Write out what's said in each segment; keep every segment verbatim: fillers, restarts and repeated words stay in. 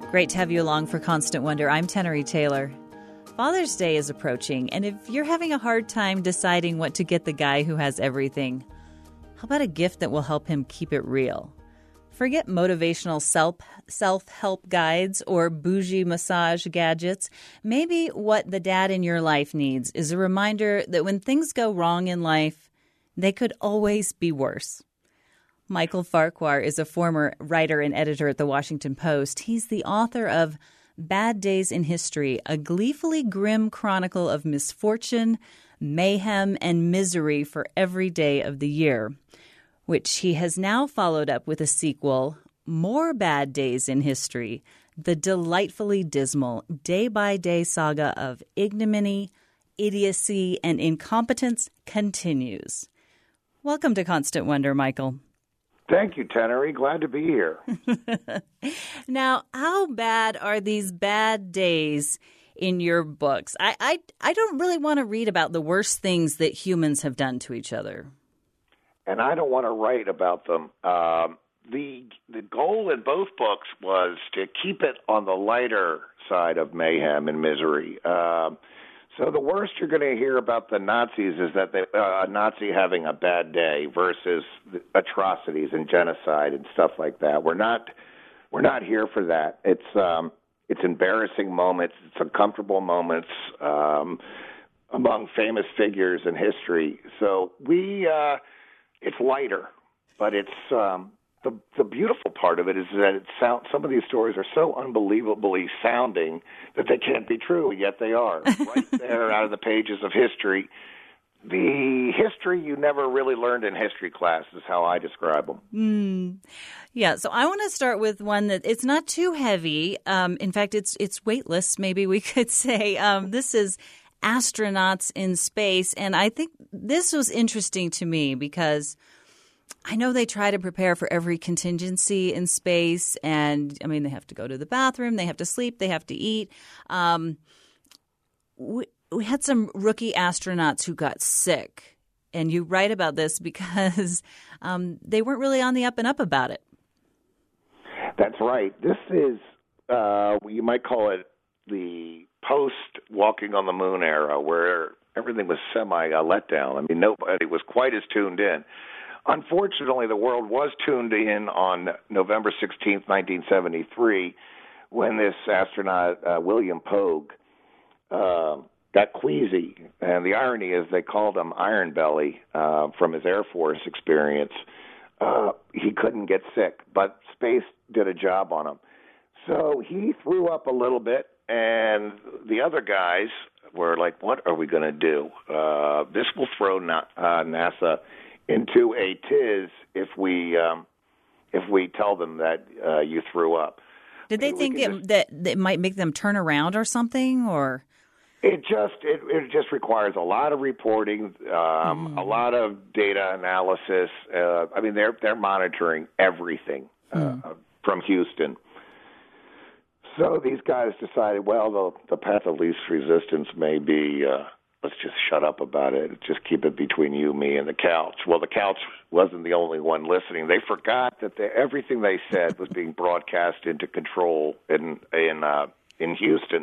Great to have you along for Constant Wonder. I'm Tenery Taylor. Father's Day is approaching, and if you're having a hard time deciding what to get the guy who has everything, how about a gift that will help him keep it real? Forget motivational self, self-help guides or bougie massage gadgets. Maybe what the dad in your life needs is a reminder that when things go wrong in life, they could always be worse. Michael Farquhar is a former writer and editor at The Washington Post. He's the author of Bad Days in History, a gleefully grim chronicle of misfortune, mayhem, and misery for every day of the year, which he has now followed up with a sequel, More Bad Days in History, the delightfully dismal day-by-day saga of ignominy, idiocy, and incompetence continues. Welcome to Constant Wonder, Michael. Thank you, Tenery. Glad to be here. Now, how bad are these bad days in your books? I, I, I don't really want to read about the worst things that humans have done to each other. And I don't want to write about them. Um, the the goal in both books was to keep it on the lighter side of mayhem and misery. Um, so the worst you're going to hear about the Nazis is that they, uh, a Nazi having a bad day versus atrocities and genocide and stuff like that. We're not we're not here for that. It's um, it's embarrassing moments. It's uncomfortable moments um, among famous figures in history. So we uh, it's lighter, but it's um, the the beautiful part of it is that it sound, some of these stories are so unbelievably sounding that they can't be true, yet they are. Right there out of the pages of history. The history you never really learned in history class is how I describe them. Mm. Yeah, so I want to start with one that it's not too heavy. Um, in fact, it's it's weightless, maybe we could say. Um, this is Astronauts in Space, and I think this was interesting to me because I know they try to prepare for every contingency in space, and I mean, they have to go to the bathroom, they have to sleep, they have to eat. Um, we, we had some rookie astronauts who got sick, and you write about this because um, they weren't really on the up and up about it. That's right. This is, uh, you might call it the post-walking on the moon era, where everything was semi-letdown. I mean, nobody was quite as tuned in. Unfortunately, the world was tuned in on November sixteenth, nineteen seventy-three, when this astronaut, uh, William Pogue, uh, got queasy. And the irony is they called him Iron Belly uh, from his Air Force experience. Uh, he couldn't get sick, but space did a job on him. So he threw up a little bit, and the other guys were like, what are we going to do? Uh, this will throw Na- uh, NASA into a tiz if we um, if we tell them that uh, you threw up. Did they I mean, think it, just, that it might make them turn around or something? Or it just it, it just requires a lot of reporting, um, mm. a lot of data analysis. Uh, I mean, they're they're monitoring everything uh, mm. from Houston. So these guys decided, well, the, the path of least resistance may be, uh, let's just shut up about it. Just keep it between you, me, and the couch. Well, the couch wasn't the only one listening. They forgot that they, everything they said was being broadcast into control in in uh, in Houston.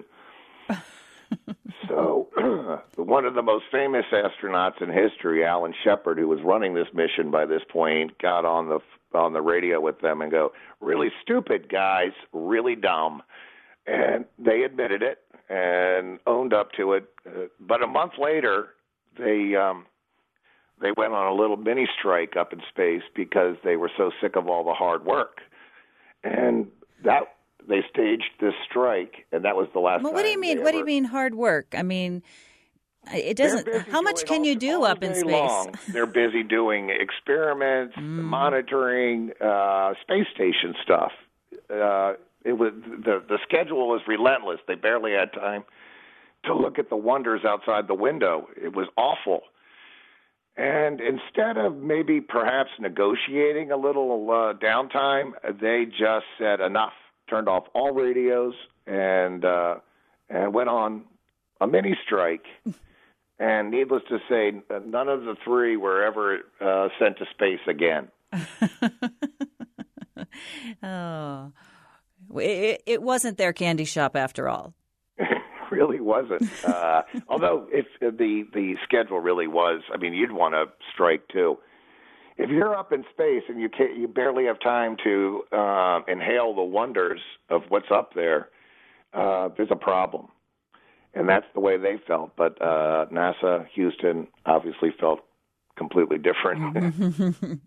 So one of the most famous astronauts in history, Alan Shepard, who was running this mission by this point, got on the on the radio with them and go, really stupid, guys, really dumb. And they admitted it and owned up to it. Uh, but a month later, they um, they went on a little mini strike up in space because they were so sick of all the hard work. And that they staged this strike, and that was the last well, time. What do you mean? What ever... do you mean hard work? I mean, it doesn't. How much can you do up in space? Long. They're busy doing experiments, mm. monitoring uh, space station stuff. Uh, it was the the schedule was relentless. They barely had time to look at the wonders outside the window. It was awful. And instead of maybe perhaps negotiating a little uh, downtime, they just said enough, turned off all radios, and uh, and went on a mini strike. And needless to say, none of the three were ever uh, sent to space again. Oh. It, it wasn't their candy shop after all. Really wasn't. Uh, although if the the schedule really was, I mean, you'd want to strike too. If you're up in space and you can't, you barely have time to uh, inhale the wonders of what's up there, uh, there's a problem, and that's the way they felt. But uh, NASA, Houston, obviously felt completely different.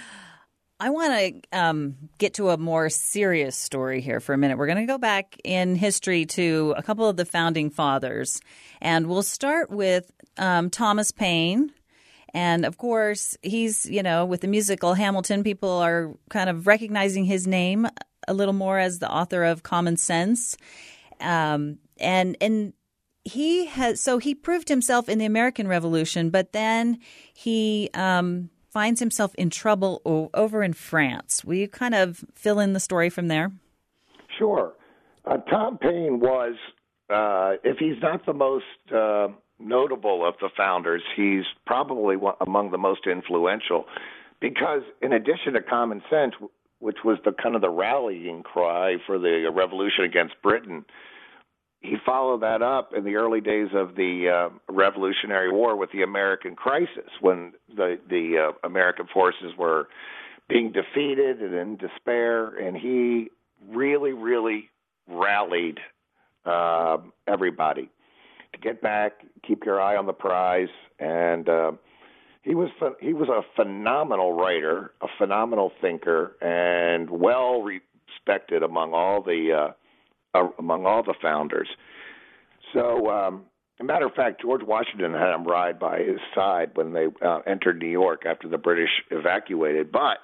I want to um, get to a more serious story here for a minute. We're going to go back in history to a couple of the founding fathers, and we'll start with um, Thomas Paine. And, of course, he's, you know, with the musical Hamilton, people are kind of recognizing his name a little more as the author of Common Sense. Um, and and he has so he proved himself in the American Revolution, but then he um finds himself in trouble o- over in France. Will you kind of fill in the story from there? Sure. Uh, Tom Paine was, uh, if he's not the most uh, notable of the founders, he's probably one, among the most influential, because in addition to Common Sense, which was the kind of the rallying cry for the revolution against Britain, he followed that up in the early days of the uh, Revolutionary War with the American Crisis, when the the uh, American forces were being defeated and in despair, and he really, really rallied uh, everybody to get back, keep your eye on the prize, and uh, he was he was a phenomenal writer, a phenomenal thinker, and well respected among all the. Uh, among all the founders. So, um, as a matter of fact, George Washington had him ride by his side when they uh, entered New York after the British evacuated. But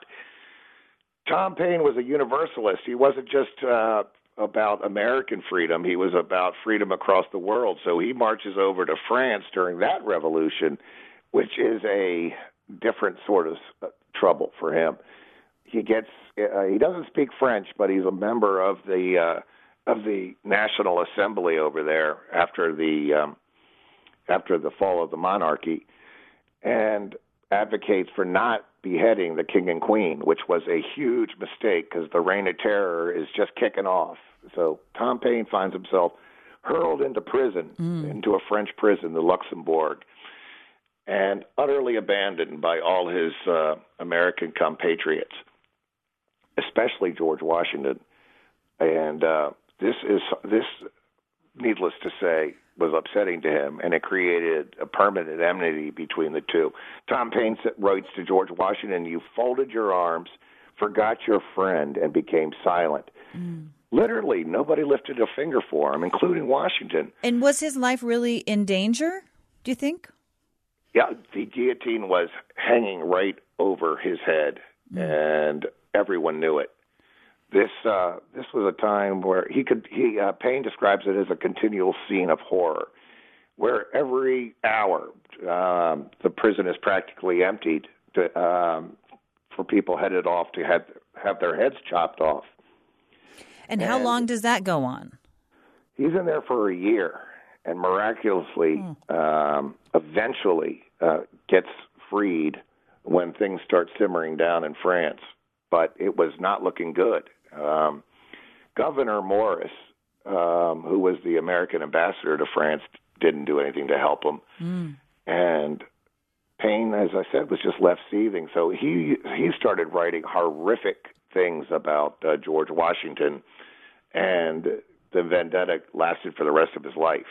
Tom Paine was a universalist. He wasn't just uh, about American freedom. He was about freedom across the world. So he marches over to France during that revolution, which is a different sort of uh, trouble for him. He gets uh, he doesn't speak French, but he's a member of the uh, of the National Assembly over there after the um, after the fall of the monarchy, and advocates for not beheading the king and queen, which was a huge mistake because the Reign of Terror is just kicking off. So Tom Paine finds himself hurled into prison, mm. into a French prison, the Luxembourg, and utterly abandoned by all his uh, American compatriots, especially George Washington. And uh, This is this, needless to say, was upsetting to him, and it created a permanent enmity between the two. Tom Paine writes to George Washington, "You folded your arms, forgot your friend, and became silent." Mm. Literally, nobody lifted a finger for him, including Washington. And was his life really in danger, do you think? Yeah, the guillotine was hanging right over his head, mm. and everyone knew it. This uh, this was a time where he could he uh, Paine describes it as a continual scene of horror, where every hour um, the prison is practically emptied to, um, for people headed off to have have their heads chopped off. And, and how long does that go on? He's in there for a year, and miraculously, hmm. um, eventually uh, gets freed when things start simmering down in France. But it was not looking good. Um, Governor Morris, um, who was the American ambassador to France, didn't do anything to help him. Mm. And Paine, as I said, was just left seething. So he he started writing horrific things about uh, George Washington, and the vendetta lasted for the rest of his life.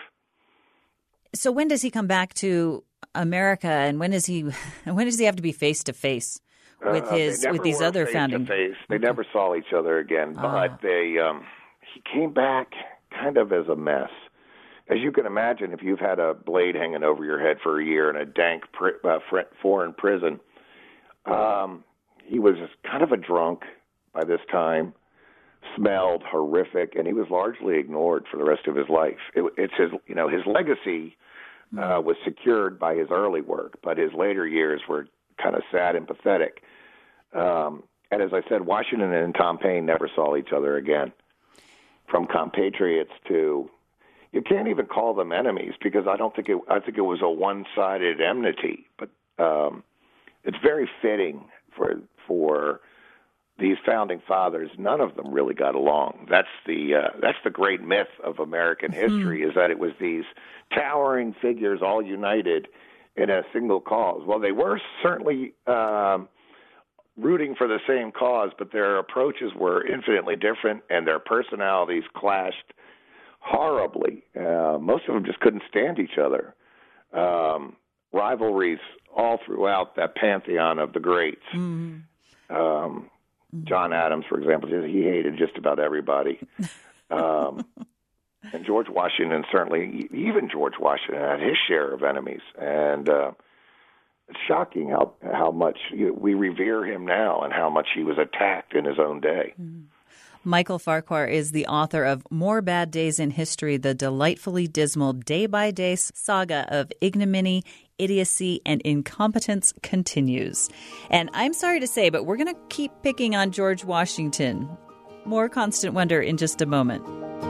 So when does he come back to America, and when does he when does he have to be face to face with his uh, with these other founding? Face. They okay. never saw each other again, but uh. they um, he came back kind of as a mess. As you can imagine, if you've had a blade hanging over your head for a year in a dank pri- uh, foreign prison, um, he was kind of a drunk by this time, smelled horrific, and he was largely ignored for the rest of his life. It, it's his, you know, his legacy uh, was secured by his early work, but his later years were kind of sad and pathetic. Um, and as I said, Washington and Tom Paine never saw each other again. From compatriots to, you can't even call them enemies, because I don't think it, I think it was a one-sided enmity. But um, it's very fitting for for these founding fathers, none of them really got along. That's the uh, that's the great myth of American history, mm. is that it was these towering figures all united in a single cause. Well, they were certainly um, rooting for the same cause, but their approaches were infinitely different, and their personalities clashed horribly. Uh, most of them just couldn't stand each other. Um, rivalries all throughout that pantheon of the greats. Mm. Um, John Adams, for example, he hated just about everybody. Um, and George Washington, certainly, even George Washington had his share of enemies. And uh, it's shocking how, how much we revere him now and how much he was attacked in his own day. Mm. Michael Farquhar is the author of More Bad Days in History, the delightfully dismal day-by-day saga of ignominy, idiocy, and incompetence continues. And I'm sorry to say, but we're going to keep picking on George Washington. More Constant Wonder in just a moment.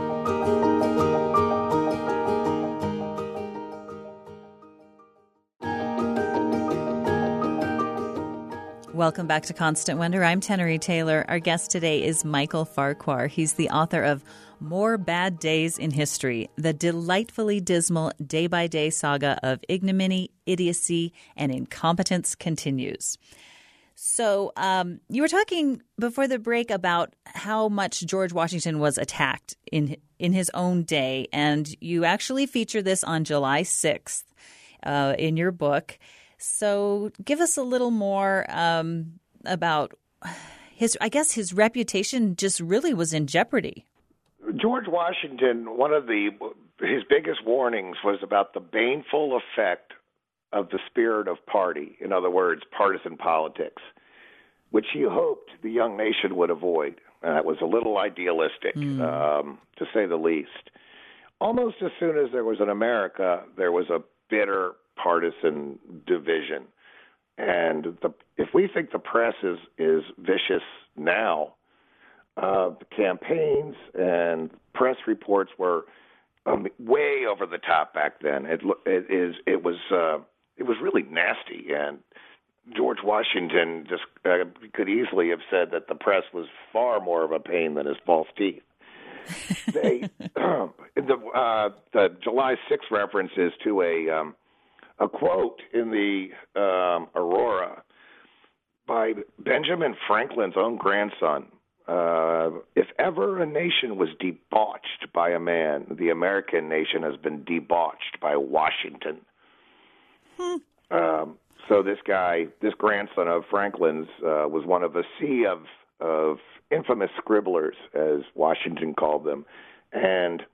Welcome back to Constant Wonder. I'm Tenery Taylor. Our guest today is Michael Farquhar. He's the author of More Bad Days in History, the delightfully dismal day-by-day saga of ignominy, idiocy, and incompetence continues. So um, you were talking before the break about how much George Washington was attacked in in his own day, and you actually feature this on July sixth uh, in your book. So give us a little more um, about his, I guess his reputation just really was in jeopardy. George Washington, one of the his biggest warnings was about the baneful effect of the spirit of party, in other words, partisan politics, which he hoped the young nation would avoid. And that was a little idealistic, mm. um, to say the least. Almost as soon as there was an America, there was a bitter partisan division. And the, if we think the press is, is vicious now, uh, the campaigns and press reports were um, way over the top back then. It, it is it was uh, it was really nasty, and George Washington just uh, could easily have said that the press was far more of a pain than his false teeth. They uh, the uh, the July sixth reference is to a um, a quote in the um, Aurora by Benjamin Franklin's own grandson. Uh, if ever a nation was debauched by a man, the American nation has been debauched by Washington. Hmm. Um, so this guy, this grandson of Franklin's, uh, was one of a sea of, of infamous scribblers, as Washington called them, and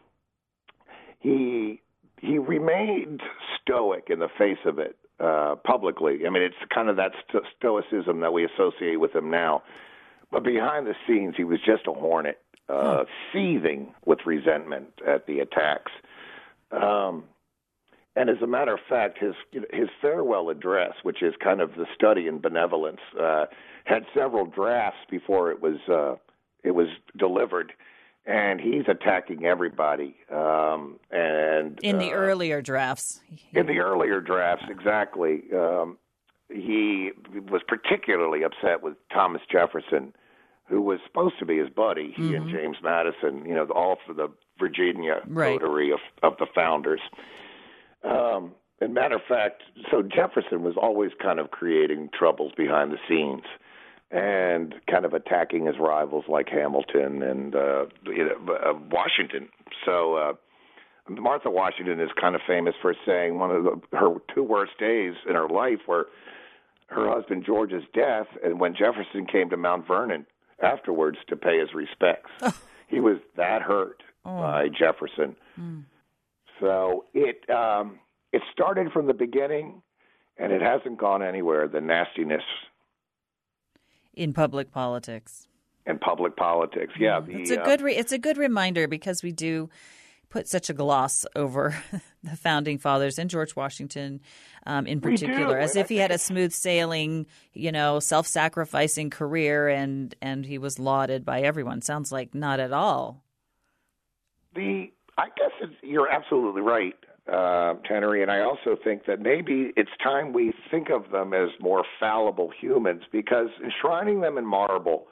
he he remained stoic in the face of it uh, publicly. I mean, it's kind of that sto- stoicism that we associate with him now. But behind the scenes, he was just a hornet, uh, seething with resentment at the attacks. Um, and as a matter of fact, his his farewell address, which is kind of the study in benevolence, uh, had several drafts before it was uh, it was delivered, and he's attacking everybody. Um, and in the uh, earlier drafts, in the earlier drafts, exactly. Um, he was particularly upset with Thomas Jefferson, who was supposed to be his buddy, he mm-hmm. and James Madison, you know, all for the Virginia right. coterie of, of the founders. Um, and matter of fact, so Jefferson was always kind of creating troubles behind the scenes and kind of attacking his rivals like Hamilton and uh, you know, uh, Washington. So uh, Martha Washington is kind of famous for saying one of the, her two worst days in her life were her husband George's death and when Jefferson came to Mount Vernon afterwards to pay his respects. Oh. He was that hurt oh. by Jefferson. Mm. So it um, it started from the beginning, and it hasn't gone anywhere, the nastiness. In public politics. In public politics, yeah. Mm. The, it's, a uh, good re- it's a good reminder because we do put such a gloss over the Founding Fathers and George Washington um, in particular, as if he had a smooth sailing, you know, self-sacrificing career and, and he was lauded by everyone. Sounds like not at all. The I guess it's, you're absolutely right, uh, Tenery, and I also think that maybe it's time we think of them as more fallible humans because enshrining them in marble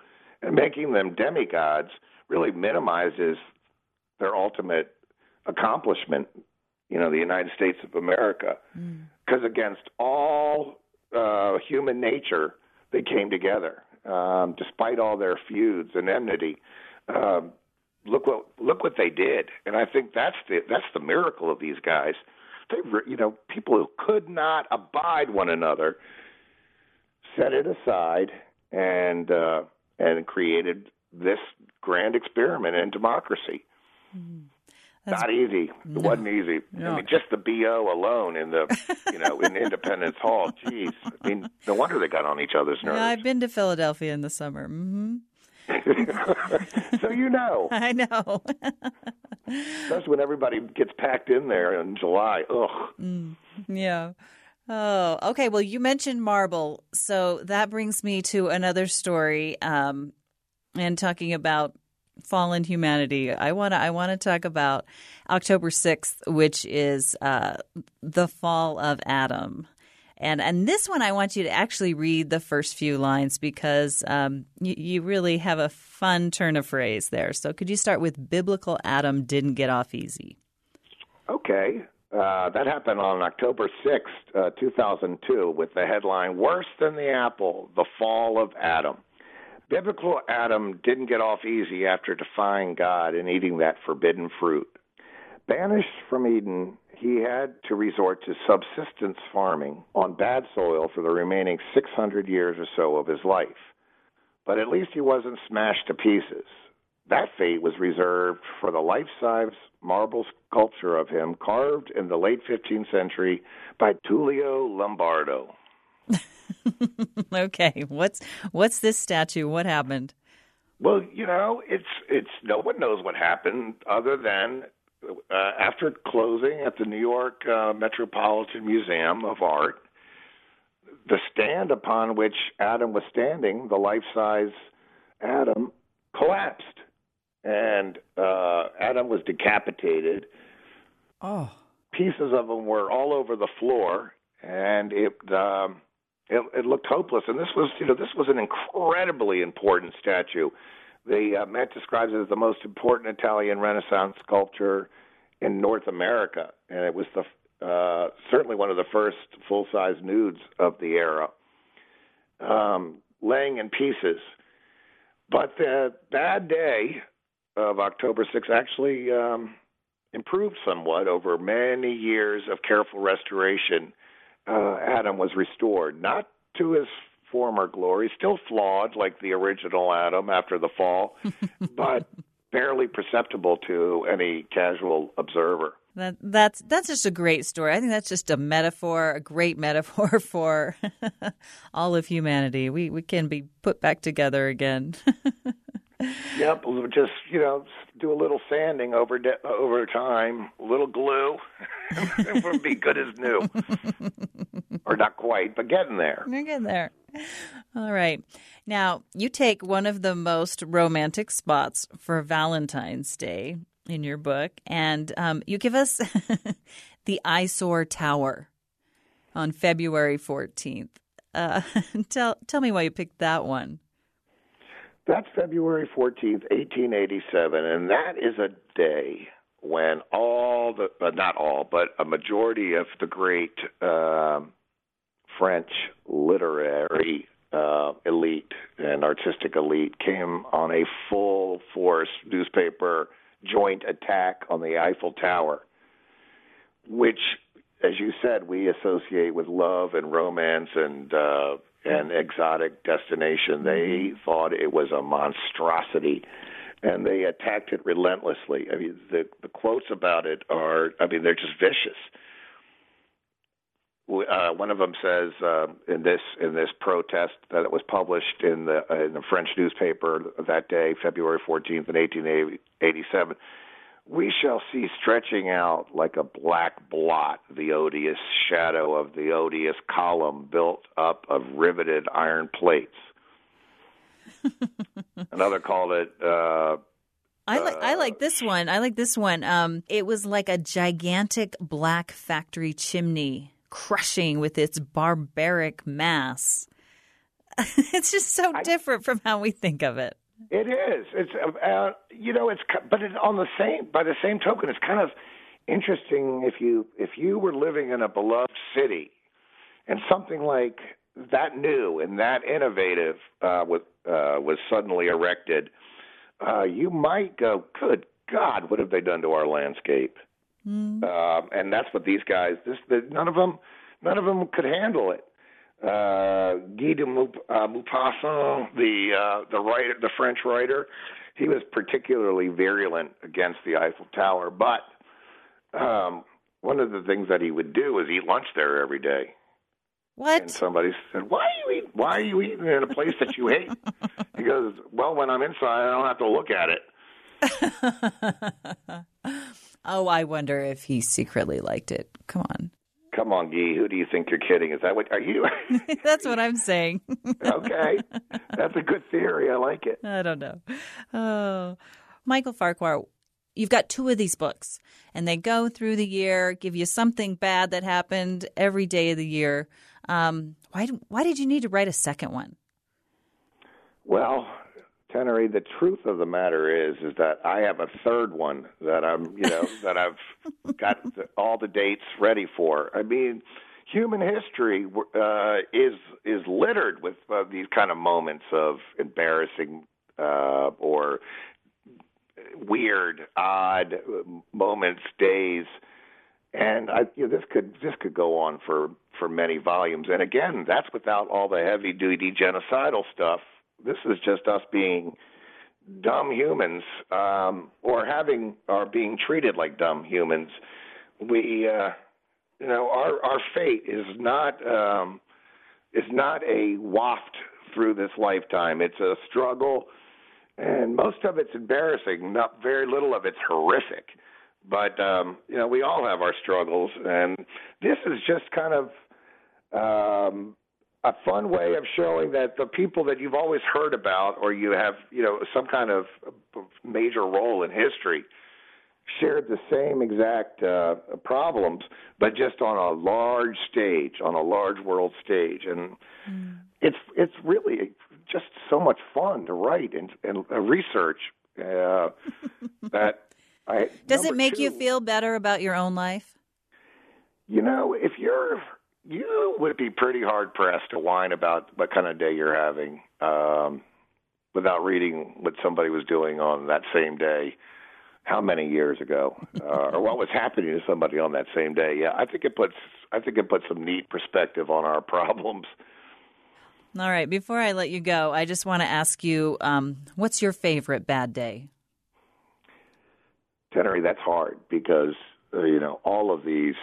And making them demigods really minimizes their ultimate accomplishment, you know, the United States of America. Because mm. against all uh, human nature, they came together, um, despite all their feuds and enmity. Um, look what look what they did, and I think that's the that's the miracle of these guys. They, you know, people who could not abide one another set it aside and uh, and created this grand experiment in democracy. Mm. That's, Not easy. No, it wasn't easy. No. I mean, just the B O alone in the, you know, in Independence Hall. Jeez, I mean, no wonder they got on each other's nerves. Yeah, I've been to Philadelphia in the summer. Mm-hmm. So you know. I know. That's when everybody gets packed in there in July. Ugh. Mm, yeah. Oh, okay. Well, you mentioned marble, so that brings me to another story, um, and talking about fallen humanity. I want to I want to talk about October sixth, which is uh, the fall of Adam. And and this one, I want you to actually read the first few lines because um, you, you really have a fun turn of phrase there. So could you start with biblical Adam didn't get off easy? Okay. Uh, that happened on October sixth, uh, two thousand two, with the headline, Worse Than the Apple, The Fall of Adam. Biblical Adam didn't get off easy after defying God and eating that forbidden fruit. Banished from Eden, he had to resort to subsistence farming on bad soil for the remaining six hundred years or so of his life. But at least he wasn't smashed to pieces. That fate was reserved for the life-size marble sculpture of him carved in the late fifteenth century by Tullio Lombardo. Okay, what's what's this statue? What happened? Well, you know, it's it's no one knows what happened other than uh, after closing at the New York uh, Metropolitan Museum of Art, the stand upon which Adam was standing, the life-size Adam, collapsed, and uh, Adam was decapitated. Oh, pieces of him were all over the floor, and it. Um, It, it looked hopeless, and this was, you know, this was an incredibly important statue. The uh, Met describes it as the most important Italian Renaissance sculpture in North America, and it was the uh, certainly one of the first full-size nudes of the era, um, laying in pieces. But the bad day of October sixth actually um, improved somewhat over many years of careful restoration. Uh, Adam was restored, not to his former glory, still flawed like the original Adam after the fall, but barely perceptible to any casual observer. That that's that's just a great story. I think that's just a metaphor, a great metaphor for all of humanity. We we can be put back together again. Yep, we'll just, you know, do a little sanding over de- over time, a little glue, it would be good as new. Or not quite, but getting there. You're getting there. All right. Now, you take one of the most romantic spots for Valentine's Day in your book, and um, you give us the Eyesore Tower on February fourteenth. Uh, tell tell me why you picked that one. That's February fourteenth, eighteen eighty-seven, and that is a day when all the, uh, not all, but a majority of the great uh, French literary uh, elite and artistic elite came on a full-force newspaper joint attack on the Eiffel Tower, which, as you said, we associate with love and romance and uh, and exotic destination. They thought it was a monstrosity, and they attacked it relentlessly. I mean, the, the quotes about it are, I mean, they're just vicious. Uh, one of them says uh, in this in this protest that it was published in the uh, in the French newspaper that day, February fourteenth, in eighteen eighty-seven, we shall see stretching out like a black blot the odious shadow of the odious column built up of riveted iron plates. Another called it. Uh, I like I like this one. I like this one. Um, it was like a gigantic black factory chimney crushing with its barbaric mass. It's just so I, different from how we think of it. It is. It's uh, you know, it's but it, on the same by the same token, it's kind of interesting if you if you were living in a beloved city and something like that new and that innovative uh, was uh, was suddenly erected, uh, you might go, "Good God, what have they done to our landscape?" Mm. Um, and that's what these guys. This the, none of them none of them could handle it. Uh, Guy de Maup- uh, Maupassant, the uh, the writer, the French writer, he was particularly virulent against the Eiffel Tower. But um, one of the things that he would do is eat lunch there every day. What? And somebody said, "Why are you eating? Why are you eating in a place that you hate?" He goes, "Well, when I'm inside, I don't have to look at it." Oh, I wonder if he secretly liked it. Come on. Come on, Guy. Who do you think you're kidding? Is that what are you? That's what I'm saying. Okay, that's a good theory. I like it. I don't know. Oh, Michael Farquhar, you've got two of these books, and they go through the year, give you something bad that happened every day of the year. Um, why? Why did you need to write a second one? Well, Tenery, the truth of the matter is, is that I have a third one that I'm, you know, that I've got all the dates ready for. I mean, human history uh, is is littered with uh, these kind of moments of embarrassing uh, or weird, odd moments, days, and I, you know, this could this could go on for, for many volumes. And again, that's without all the heavy duty genocidal stuff. This is just us being dumb humans, um, or having, or being treated like dumb humans. We, uh, you know, our our fate is not um, is not a waft through this lifetime. It's a struggle, and most of it's embarrassing. Not very little of it's horrific, but um, you know, we all have our struggles, and this is just kind of. Um, a fun way of showing that the people that you've always heard about, or you have, you know, some kind of major role in history, shared the same exact uh, problems, but just on a large stage, on a large world stage. And mm. it's it's really just so much fun to write and, and uh, research uh, that I... Does it make two, you feel better about your own life? You know, if you're... You would be pretty hard-pressed to whine about what kind of day you're having um, without reading what somebody was doing on that same day, how many years ago, uh, or what was happening to somebody on that same day. Yeah, I think it puts I think it puts some neat perspective on our problems. All right, before I let you go, I just want to ask you, um, what's your favorite bad day? Tenery, that's hard because, uh, you know, all of these...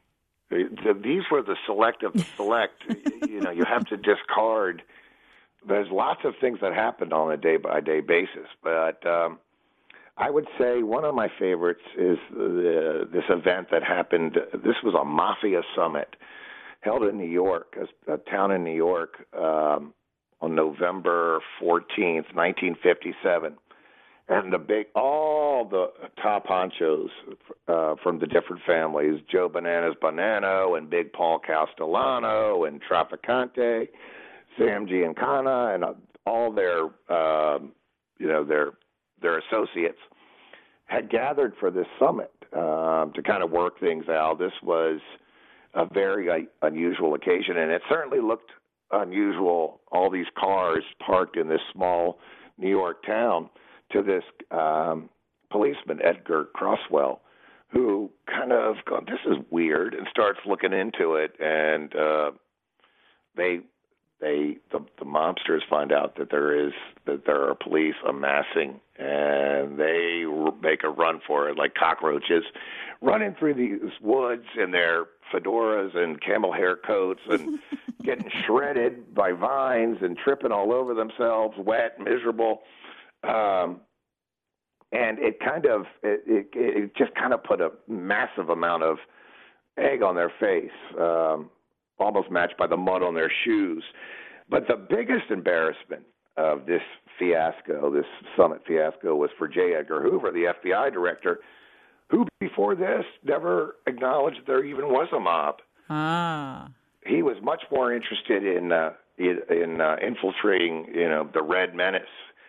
These were the select of the select. You know, you have to discard. There's lots of things that happened on a day-by-day basis, but um, I would say one of my favorites is the, this event that happened. This was a mafia summit held in New York, a, a town in New York, um, on November fourteenth, nineteen fifty-seven. And the big, all the top honchos uh, from the different families, Joe Bananas Bonanno and Big Paul Castellano and Trafficante, Sam Giancana, and all their, uh, you know, their their associates had gathered for this summit uh, to kind of work things out. This was a very uh, unusual occasion, and it certainly looked unusual. All these cars parked in this small New York town. To this um, policeman, Edgar Crosswell, who kind of goes, "This is weird," and starts looking into it. And uh, they, they, the, the mobsters find out that there is that there are police amassing, and they make a run for it like cockroaches, running through these woods in their fedoras and camel hair coats, and getting shredded by vines and tripping all over themselves, wet, miserable. Um, and it kind of, it, it, it just kind of put a massive amount of egg on their face, um, almost matched by the mud on their shoes. But the biggest embarrassment of this fiasco, this summit fiasco, was for J. Edgar Hoover, the F B I director, who before this never acknowledged there even was a mob. Ah. He was much more interested in, uh, in, in uh, infiltrating, you know, the Red Menace.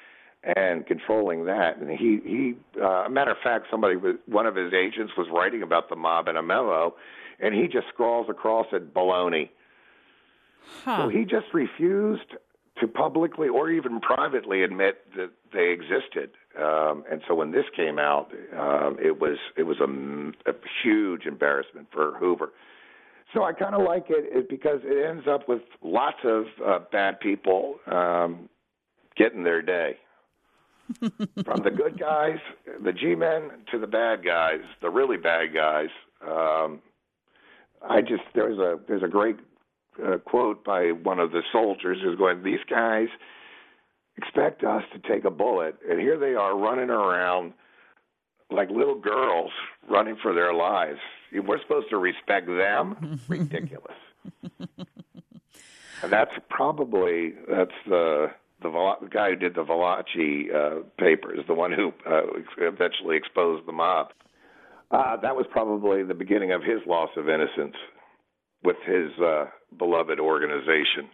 and controlling that. And he, he uh, a matter of fact, somebody was, one of his agents was writing about the mob in a memo, and he just scrawls across it, baloney. Huh. So he just refused to publicly or even privately admit that they existed. Um, and so when this came out, um, it was it was a, a huge embarrassment for Hoover. So I kind of like it, it because it ends up with lots of uh, bad people um, getting their day. From the good guys, the G-men, to the bad guys, the really bad guys. Um, I just there's a there's a great uh, quote by one of the soldiers who's going, "These guys expect us to take a bullet, and here they are running around like little girls running for their lives. We're supposed to respect them? Ridiculous." And that's probably that's the the, the guy who did the Valachi uh, papers, the one who uh, eventually exposed the mob. Uh, that was probably the beginning of his loss of innocence with his uh, beloved organization.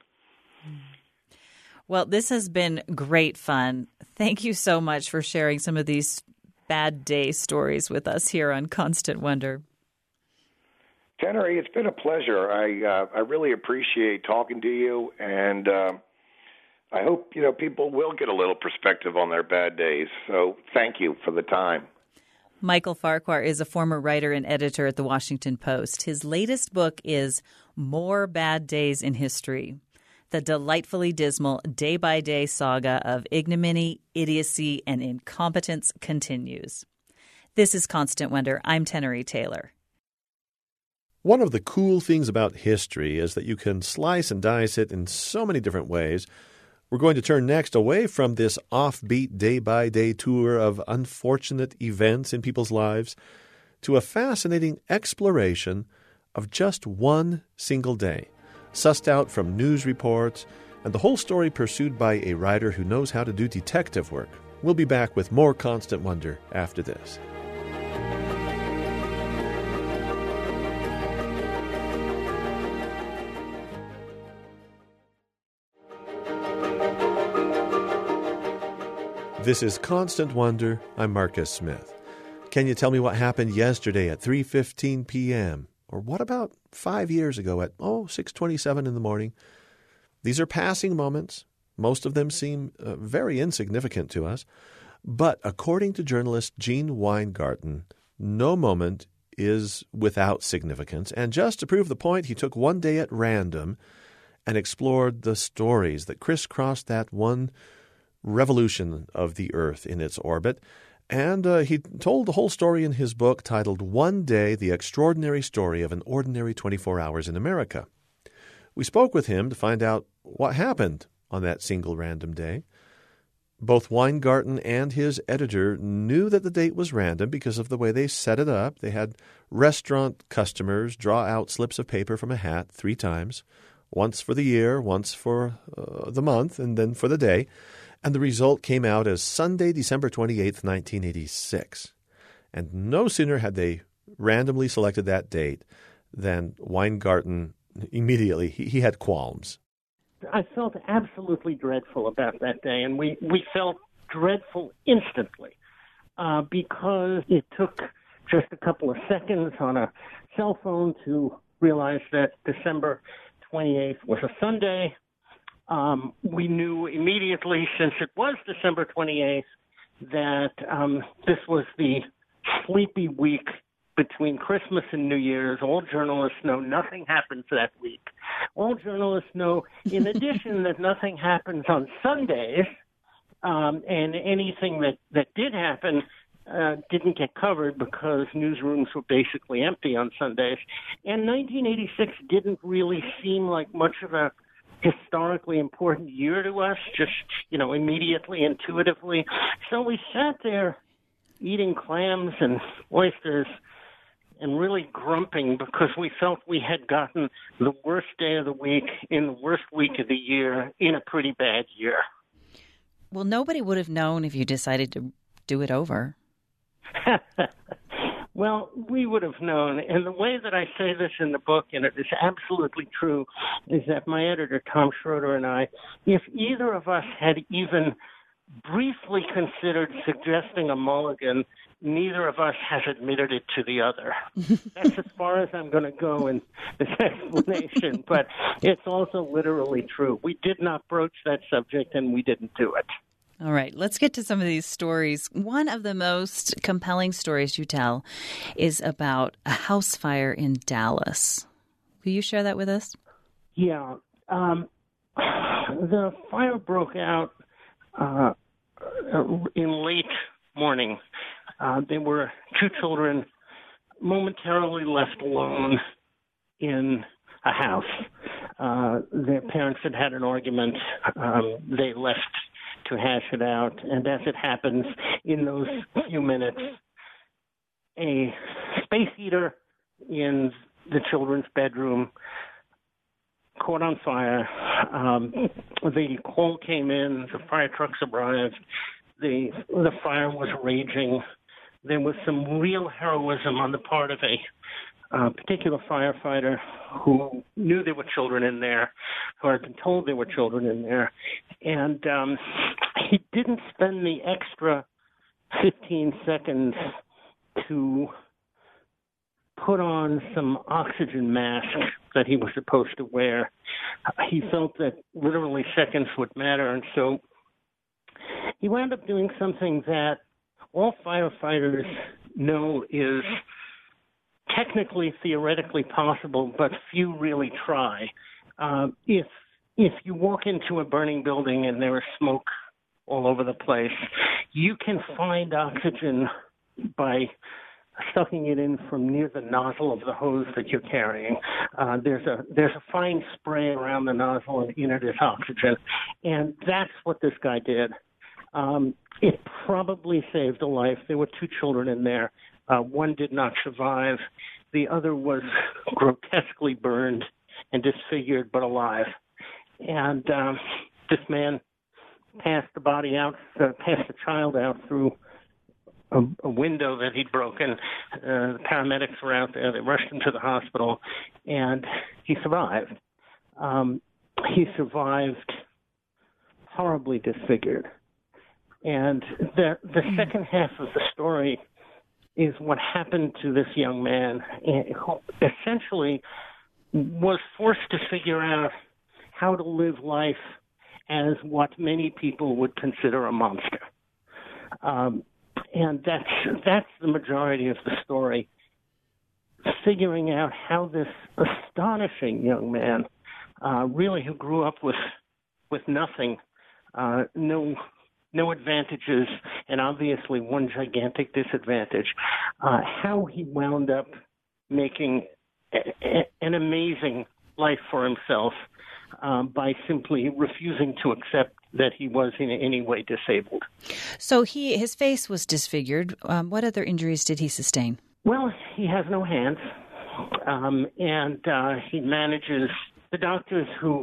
Well, this has been great fun. Thank you so much for sharing some of these bad day stories with us here on Constant Wonder. Tenery, it's been a pleasure. I uh, I really appreciate talking to you, and uh, I hope you know people will get a little perspective on their bad days. So thank you for the time. Michael Farquhar is a former writer and editor at The Washington Post. His latest book is More Bad Days in History, the delightfully dismal day-by-day saga of ignominy, idiocy, and incompetence continues. This is Constant Wonder. I'm Tenery Taylor. One of the cool things about history is that you can slice and dice it in so many different ways. We're going to turn next away from this offbeat day-by-day tour of unfortunate events in people's lives to a fascinating exploration of just one single day, sussed out from news reports, and the whole story pursued by a writer who knows how to do detective work. We'll be back with more Constant Wonder after this. This is Constant Wonder. I'm Marcus Smith. Can you tell me what happened yesterday at three fifteen p.m.? Or what about five years ago at, oh, six twenty-seven in the morning? These are passing moments. Most of them seem uh, very insignificant to us. But according to journalist Gene Weingarten, no moment is without significance. And just to prove the point, he took one day at random and explored the stories that crisscrossed that one revolution of the Earth in its orbit. And uh, he told the whole story in his book titled One Day, The Extraordinary Story of an Ordinary twenty-four Hours in America. We spoke with him to find out what happened on that single random day. Both Weingarten and his editor knew that the date was random because of the way they set it up. They had restaurant customers draw out slips of paper from a hat three times, once for the year, once for uh, the month, and then for the day. And the result came out as Sunday, December twenty-eighth, nineteen eighty-six. And no sooner had they randomly selected that date than Weingarten immediately, he, he had qualms. I felt absolutely dreadful about that day, and we, we felt dreadful instantly uh, because it took just a couple of seconds on a cell phone to realize that December twenty-eighth was a Sunday. Um, we knew immediately, since it was December twenty-eighth, that um, this was the sleepy week between Christmas and New Year's. All journalists know nothing happens that week. All journalists know, in addition, that nothing happens on Sundays, um, and anything that, that did happen uh, didn't get covered because newsrooms were basically empty on Sundays. And nineteen eighty-six didn't really seem like much of a historically important year to us, just, you know, immediately, intuitively. So we sat there eating clams and oysters and really grumping because we felt we had gotten the worst day of the week in the worst week of the year in a pretty bad year. Well, nobody would have known if you decided to do it over. Well, we would have known. And the way that I say this in the book, and it is absolutely true, is that my editor, Tom Schroeder, and I, if either of us had even briefly considered suggesting a mulligan. Neither of us has admitted it to the other. That's as far as I'm going to go in this explanation, but it's also literally true. We did not broach that subject, and we didn't do it. All right, let's get to some of these stories. One of the most compelling stories you tell is about a house fire in Dallas. Will you share that with us? Yeah. Um, the fire broke out uh, in late morning. Uh, there were two children momentarily left alone in a house. Uh, their parents had had an argument. Um, they left to hash it out. And as it happens, in those few minutes, a space heater in the children's bedroom caught on fire. Um, the call came in. The fire trucks arrived. The, the fire was raging. There was some real heroism on the part of a uh, particular firefighter who knew there were children in there, who had been told there were children in there. And um, he didn't spend the extra fifteen seconds to put on some oxygen mask that he was supposed to wear. He felt that literally seconds would matter, and so he wound up doing something that all firefighters know is technically, theoretically possible, but few really try. Uh, if if you walk into a burning building and there is smoke all over the place, you can find oxygen by sucking it in from near the nozzle of the hose that you're carrying. Uh, there's a there's a fine spray around the nozzle, and in it is oxygen, and that's what this guy did. Um, it probably saved a life. There were two children in there. Uh, one did not survive. The other was grotesquely burned and disfigured, but alive. And um, this man passed the body out, uh, passed the child out through a, a window that he'd broken. Uh, the paramedics were out there. They rushed him to the hospital, and he survived. Um, he survived horribly disfigured. And the the second half of the story is what happened to this young man, who essentially was forced to figure out how to live life as what many people would consider a monster. Um, and that's that's the majority of the story, figuring out how this astonishing young man, uh, really who grew up with with nothing, uh, no no advantages, and obviously one gigantic disadvantage, uh, how he wound up making a, a, an amazing life for himself um, by simply refusing to accept that he was in any way disabled. So he his face was disfigured. Um, what other injuries did he sustain? Well, he has no hands, um, and uh, he manages, the doctors who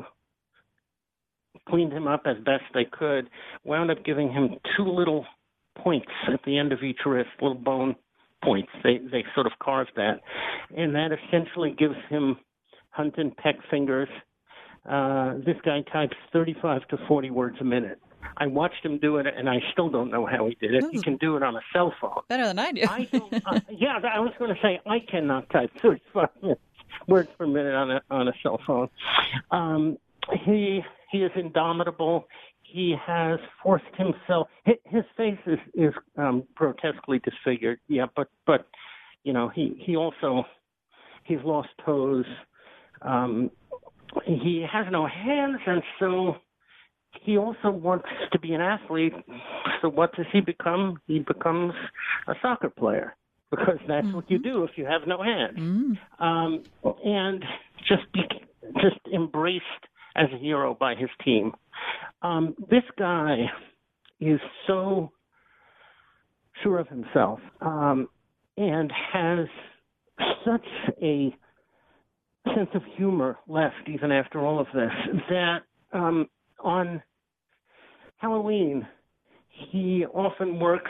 cleaned him up as best they could, wound up giving him two little points at the end of each wrist, little bone points. They they sort of carved that. And that essentially gives him hunt and peck fingers. Uh, this guy types thirty-five to forty words a minute. I watched him do it, and I still don't know how he did it. He can do it on a cell phone. Better than I do. I don't, uh, yeah, I was going to say, I cannot type thirty-five words per minute on a, on a cell phone. Um, he... He is indomitable. He has forced himself. His face is, is um, grotesquely disfigured. Yeah, but but you know he he also he's lost toes. Um, he has no hands, and so he also wants to be an athlete. So what does he become? He becomes a soccer player, because that's mm-hmm. what you do if you have no hands. Mm-hmm. Um, and just be, just embraced as a hero by his team. Um, this guy is so sure of himself um, and has such a sense of humor left even after all of this that um, on Halloween he often works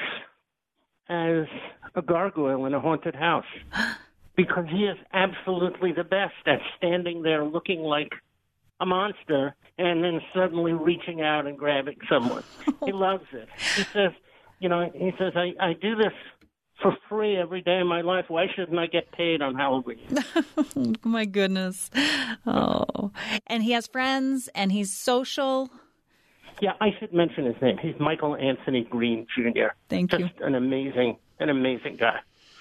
as a gargoyle in a haunted house because he is absolutely the best at standing there looking like a monster and then suddenly reaching out and grabbing someone. He loves it. He says, you know, he says, I, I do this for free every day of my life. Why shouldn't I get paid on Halloween? Oh, my goodness. Oh, and he has friends and he's social. Yeah, I should mention his name. He's Michael Anthony Green, Junior Thank Just you. an amazing, an amazing guy.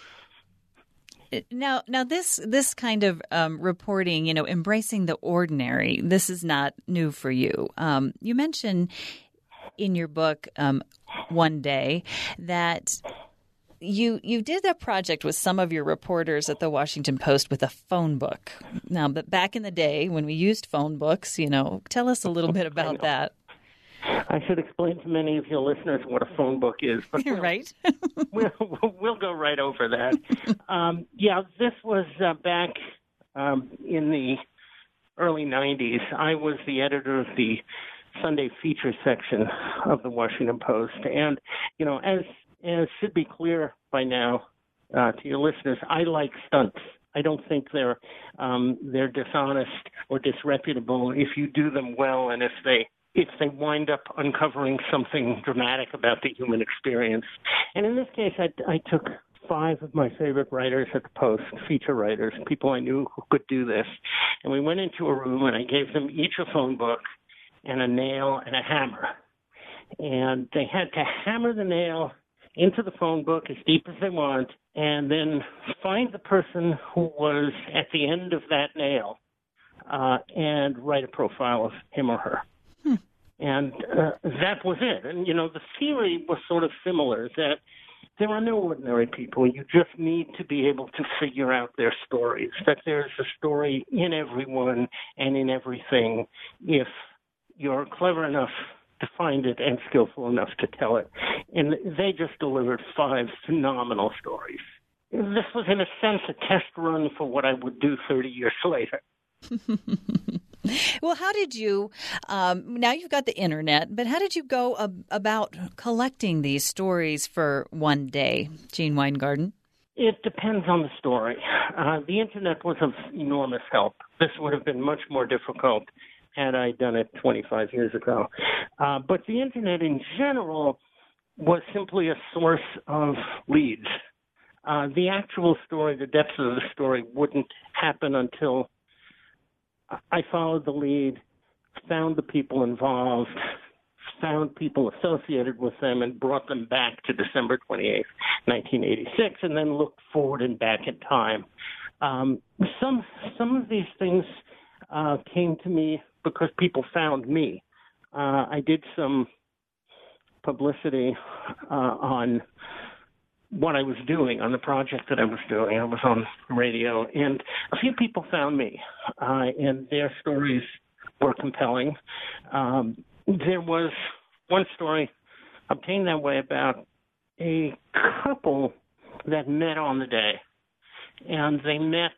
Now, now this this kind of um, reporting, you know, embracing the ordinary, this is not new for you. Um, you mentioned in your book, um, One Day, that you you did that project with some of your reporters at the Washington Post with a phone book. Now, but back in the day when we used phone books, you know, tell us a little bit about that. I should explain to many of your listeners what a phone book is, but we'll, right? we'll, we'll go right over that. Um, yeah, this was uh, back um, in the early nineties. I was the editor of the Sunday feature section of the Washington Post, and you know, as as should be clear by now uh, to your listeners, I like stunts. I don't think they're um, they're dishonest or disreputable if you do them well, and if they if they wind up uncovering something dramatic about the human experience. And in this case, I, I took five of my favorite writers at the Post, feature writers, people I knew who could do this, and we went into a room, and I gave them each a phone book and a nail and a hammer. And they had to hammer the nail into the phone book as deep as they want, and then find the person who was at the end of that nail uh, and write a profile of him or her. Hmm. And uh, that was it. And, you know, the theory was sort of similar, that there are no ordinary people. You just need to be able to figure out their stories, that there's a story in everyone and in everything if you're clever enough to find it and skillful enough to tell it. And they just delivered five phenomenal stories. This was, in a sense, a test run for what I would do thirty years later. Well, how did you, um, now you've got the internet, but how did you go ab- about collecting these stories for One Day, Gene Weingarten? It depends on the story. Uh, the internet was of enormous help. This would have been much more difficult had I done it twenty-five years ago. Uh, but the internet in general was simply a source of leads. Uh, the actual story, the depth of the story, wouldn't happen until I followed the lead, found the people involved, found people associated with them, and brought them back to December twenty-eighth, nineteen eighty-six, and then looked forward and back in time. Um, some some of these things uh, came to me because people found me. Uh, I did some publicity uh, on what I was doing, on the project that I was doing. I was on radio, and a few people found me, uh, and their stories were compelling. Um, there was one story obtained that way about a couple that met on the day, and they met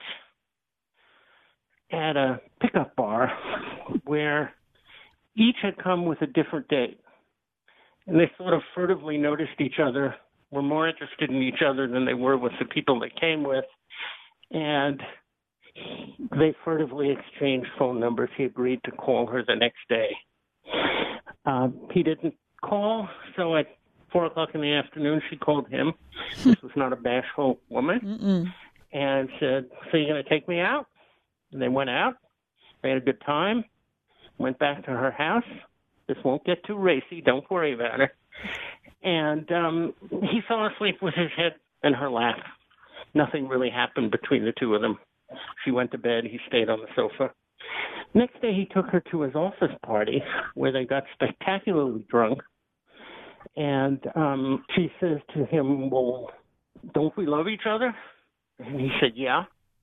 at a pickup bar where each had come with a different date. And they sort of furtively noticed each other, were more interested in each other than they were with the people they came with. And they furtively exchanged phone numbers. He agreed to call her the next day. Uh, he didn't call, so at four o'clock in the afternoon, she called him. This was not a bashful woman. Mm-mm. And said, so you're going to take me out? And they went out. They had a good time. Went back to her house. This won't get too racy. Don't worry about it. And um, he fell asleep with his head in her lap. Nothing really happened between the two of them. She went to bed. He stayed on the sofa. Next day, he took her to his office party where they got spectacularly drunk. And um, she says to him, well, don't we love each other? And he said, yeah.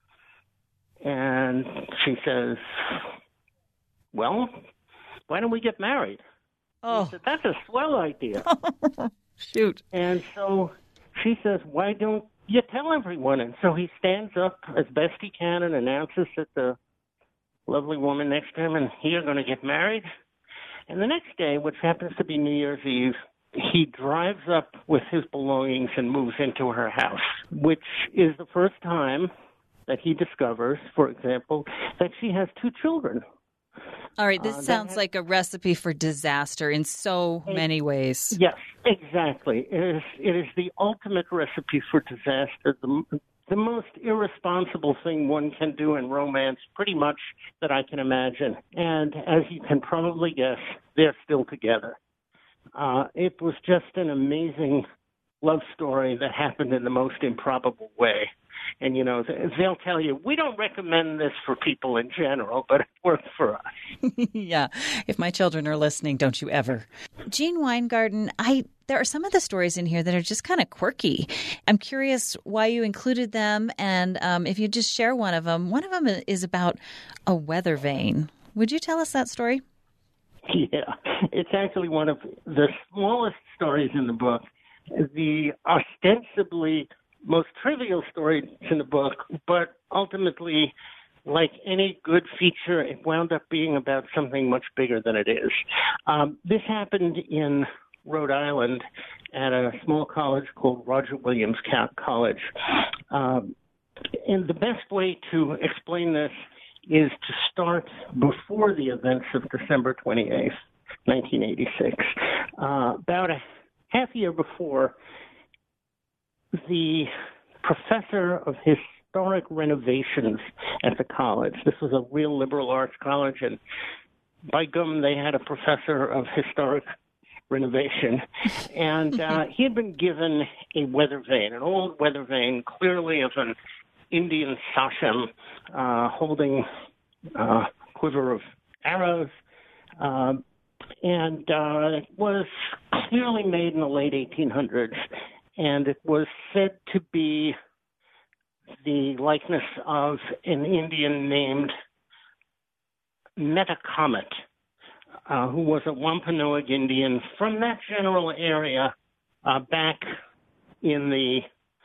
And she says, well, why don't we get married? Oh. He said, that's a swell idea. Shoot. And so she says, why don't you tell everyone? And so he stands up as best he can and announces that the lovely woman next to him and he are going to get married. And the next day, which happens to be New Year's Eve, he drives up with his belongings and moves into her house, which is the first time that he discovers, for example, that she has two children. All right, this Uh, sounds has, like a recipe for disaster in so it, many ways. Yes, exactly. It is, it is the ultimate recipe for disaster, the, the most irresponsible thing one can do in romance, pretty much, that I can imagine. And as you can probably guess, they're still together. Uh, it was just an amazing love story that happened in the most improbable way. And, you know, they'll tell you, we don't recommend this for people in general, but it worked for us. Yeah. If my children are listening, don't you ever. Gene Weingarten, I there are some of the stories in here that are just kind of quirky. I'm curious why you included them. And um, if you just share one of them, one of them is about a weather vane. Would you tell us that story? Yeah, it's actually one of the smallest stories in the book. The ostensibly most trivial story in the book, but ultimately, like any good feature, it wound up being about something much bigger than it is. Um, this happened in Rhode Island at a small college called Roger Williams College. Um, and the best way to explain this is to start before the events of December twenty-eighth, nineteen eighty-six. Uh, about a half year before, the professor of historic renovations at the college, this was a real liberal arts college, and by gum, they had a professor of historic renovation, and uh, he had been given a weather vane, an old weather vane, clearly of an Indian sachem uh, holding a quiver of arrows, uh, and uh, it was clearly made in the late eighteen hundreds, and it was said to be the likeness of an Indian named Metacomet, uh, who was a Wampanoag Indian from that general area uh, back in the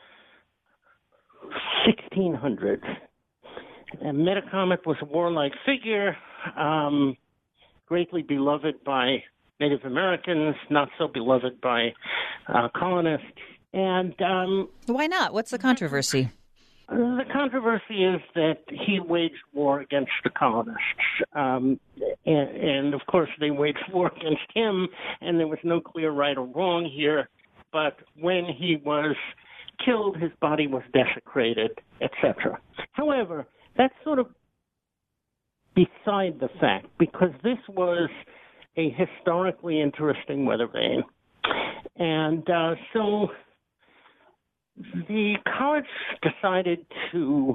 sixteen hundreds. And Metacomet was a warlike figure, um, greatly beloved by Native Americans, not so beloved by uh, colonists. And um, why not? What's the controversy? The controversy is that he waged war against the colonists. Um, and, and, of course, they waged war against him, and there was no clear right or wrong here. But when he was killed, his body was desecrated, et cetera. However, that's sort of beside the fact, because this was a historically interesting weather vane. And uh, so the college decided to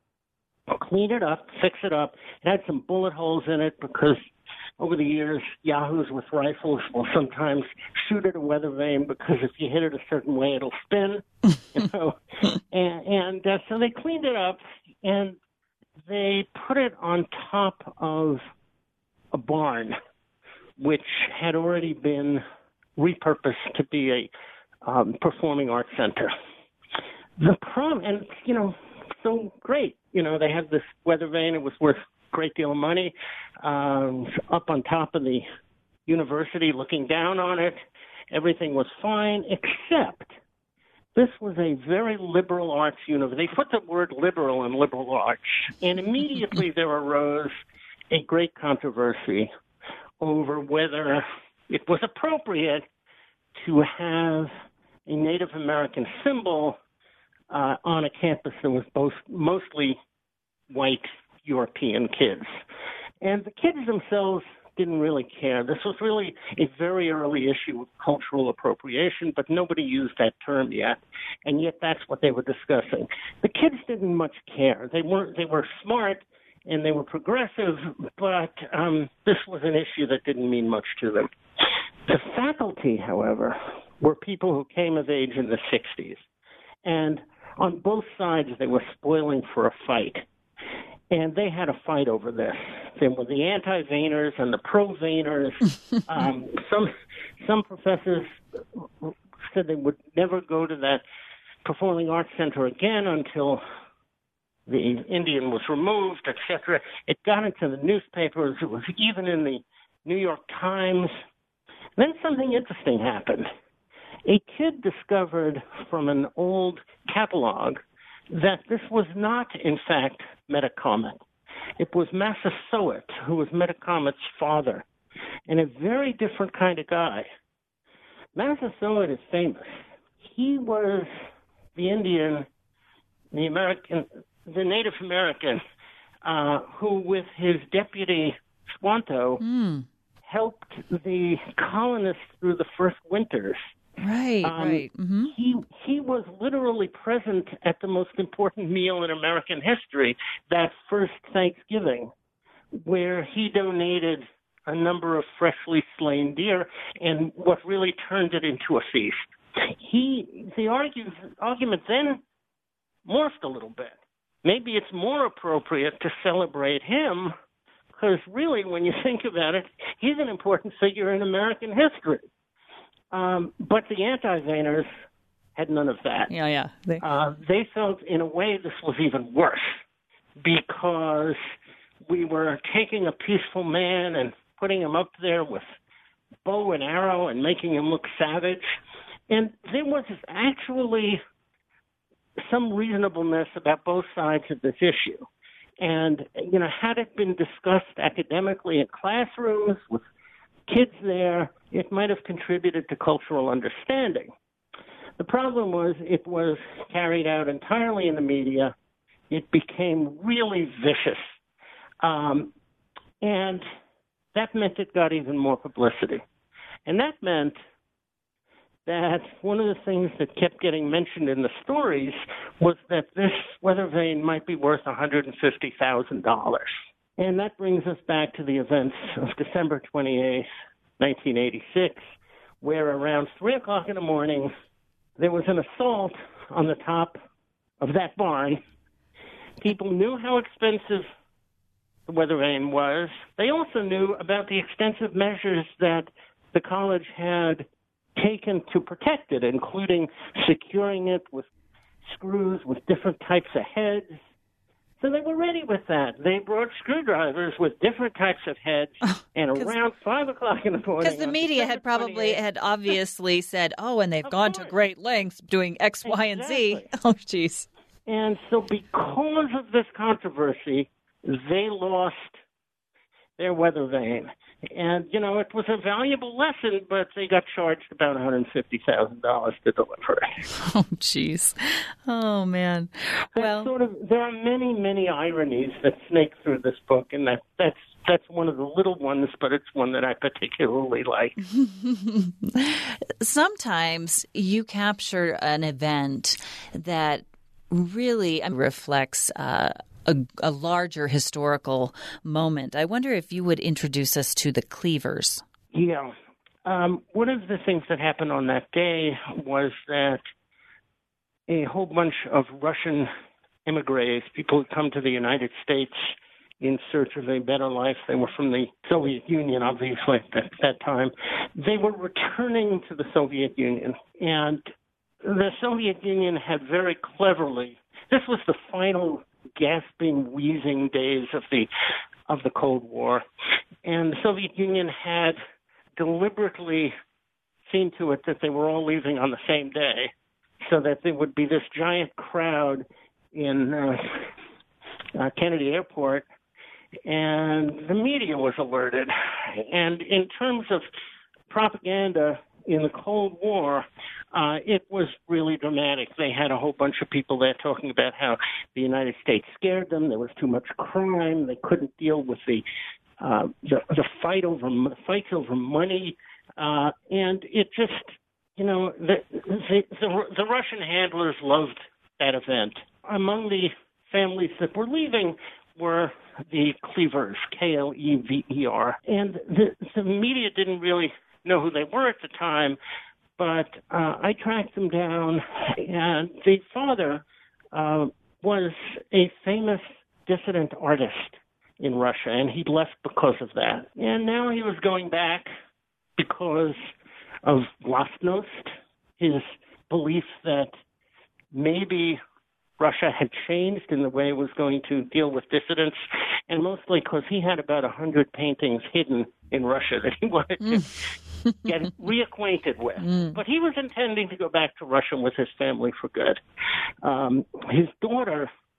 clean it up, fix it up. It had some bullet holes in it because over the years, yahoos with rifles will sometimes shoot at a weather vane because if you hit it a certain way, it'll spin. You know? and and uh, so they cleaned it up, and they put it on top of a barn, which had already been repurposed to be a um, performing arts center. The problem, and, you know, so great. You know, they had this weather vane. It was worth a great deal of money. Um, up on top of the university, looking down on it. Everything was fine, except this was a very liberal arts university. They put the word liberal in liberal arts, and immediately there arose a great controversy over whether it was appropriate to have a Native American symbol uh, on a campus that was both mostly white European kids. And the kids themselves didn't really care. This was really a very early issue of cultural appropriation, but nobody used that term yet, and yet that's what they were discussing. The kids didn't much care. They weren't. They were smart and they were progressive, but um, this was an issue that didn't mean much to them. The faculty, however, were people who came of age in the sixties, and on both sides they were spoiling for a fight. And they had a fight over this. There were the anti-Vayners and the pro-Vayners. um, some some professors said they would never go to that Performing Arts Center again until the Indian was removed, et cetera. It got into the newspapers. It was even in the New York Times. Then something interesting happened. A kid discovered from an old catalog that this was not, in fact, Metacomet. It was Massasoit, who was Metacomet's father, and a very different kind of guy. Massasoit is famous. He was the Indian, the American, the Native American, uh, who with his deputy Squanto Mm. helped the colonists through the first winters. Right, Um, right. Mm-hmm. He he was literally present at the most important meal in American history, that first Thanksgiving, where he donated a number of freshly slain deer and what really turned it into a feast. He the argue, argument then morphed a little bit. Maybe it's more appropriate to celebrate him because really, when you think about it, he's an important figure in American history. Um, but the anti-Vayners had none of that. Yeah, yeah. They, Uh, they felt, in a way, this was even worse because we were taking a peaceful man and putting him up there with bow and arrow and making him look savage. And there was actually some reasonableness about both sides of this issue. And, you know, had it been discussed academically in classrooms with kids there, it might have contributed to cultural understanding. The problem was it was carried out entirely in the media. It became really vicious. Um, and that meant it got even more publicity. And that meant that one of the things that kept getting mentioned in the stories was that this weather vane might be worth one hundred fifty thousand dollars. And that brings us back to the events of December twenty-eighth, nineteen eighty-six, where around three o'clock in the morning, there was an assault on the top of that barn. People knew how expensive the weather vane was. They also knew about the extensive measures that the college had taken to protect it, including securing it with screws with different types of heads. So they were ready with that. They brought screwdrivers with different types of heads, and around five o'clock in the morning, because the media had probably had obviously said, "Oh, and they've gone to great lengths doing X, Y, and Z." Exactly. Oh, jeez. And so because of this controversy, they lost their weather vane. And, you know, it was a valuable lesson, but they got charged about one hundred fifty thousand dollars to deliver it. Oh, jeez. Oh, man. That's Well, sort of, there are many, many ironies that snake through this book, and that, that's that's one of the little ones, but it's one that I particularly like. sometimes you capture an event that really reflects uh, a, a larger historical moment. I wonder if you would introduce us to the Cleavers. Yeah. Um, one of the things that happened on that day was that a whole bunch of Russian emigres, people who come to the United States in search of a better life, they were from the Soviet Union, obviously, at that time. They were returning to the Soviet Union. And the Soviet Union had very cleverly, this was the final gasping, wheezing days of the of the Cold War. And the Soviet Union had deliberately seen to it that they were all leaving on the same day so that there would be this giant crowd in uh, uh, Kennedy Airport, and the media was alerted. And in terms of propaganda in the Cold War, uh, it was really dramatic. They had a whole bunch of people there talking about how the United States scared them. There was too much crime. They couldn't deal with the uh, the, the fight over the fights over money, uh, and it just, you know, the, the the the Russian handlers loved that event. Among the families that were leaving were the Cleavers, K L E V E R, and the the media didn't really know who they were at the time, but uh, I tracked them down, and the father uh, was a famous dissident artist in Russia, and he left because of that. And now he was going back because of glasnost, his belief that maybe Russia had changed in the way it was going to deal with dissidents, and mostly because he had about a hundred paintings hidden in Russia that he wanted to mm. get reacquainted with. Mm. But he was intending to go back to Russia with his family for good. Um, his daughter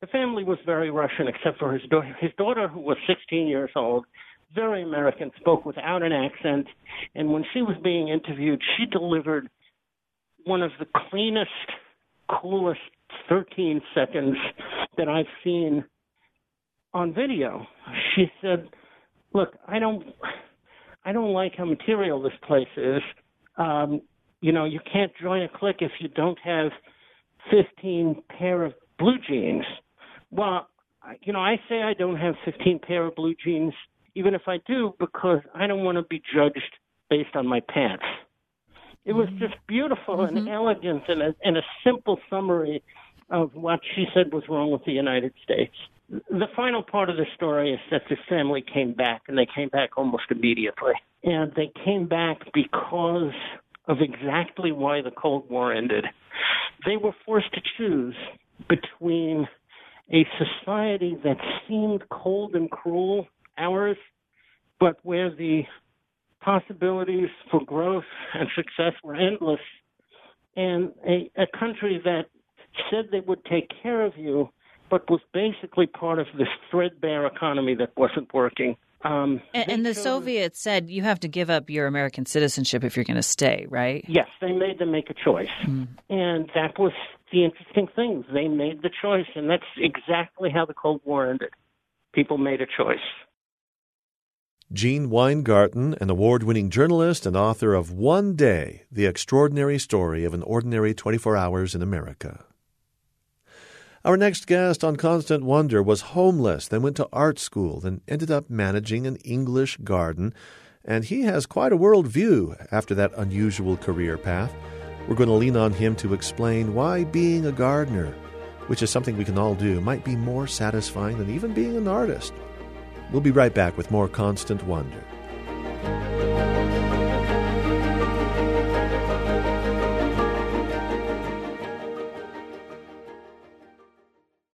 The family was very Russian, except for his daughter. His daughter, who was sixteen years old, very American, spoke without an accent. And when she was being interviewed, she delivered one of the cleanest, coolest thirteen seconds that I've seen on video. She said, "Look, I don't, I don't like how material this place is. Um, you know, you can't join a clique if you don't have fifteen pair of blue jeans." Well, you know, I say I don't have fifteen pair of blue jeans, even if I do, because I don't want to be judged based on my pants. It was just beautiful mm-hmm. and elegant and a, and a simple summary of what she said was wrong with the United States. The final part of the story is that the family came back, and they came back almost immediately. And they came back because of exactly why the Cold War ended. They were forced to choose between a society that seemed cold and cruel, ours, but where the possibilities for growth and success were endless, and a, a country that said they would take care of you, but was basically part of this threadbare economy that wasn't working. Um, and and the Soviets said you have to give up your American citizenship if you're going to stay, right? Yes, they made them make a choice. Mm. And that was the interesting thing. They made the choice, and that's exactly how the Cold War ended. People made a choice. Gene Weingarten, an award-winning journalist and author of One Day, The Extraordinary Story of an Ordinary twenty-four Hours in America. Our next guest on Constant Wonder was homeless, then went to art school, then ended up managing an English garden, and he has quite a world view after that unusual career path. We're going to lean on him to explain why being a gardener, which is something we can all do, might be more satisfying than even being an artist. We'll be right back with more Constant Wonder.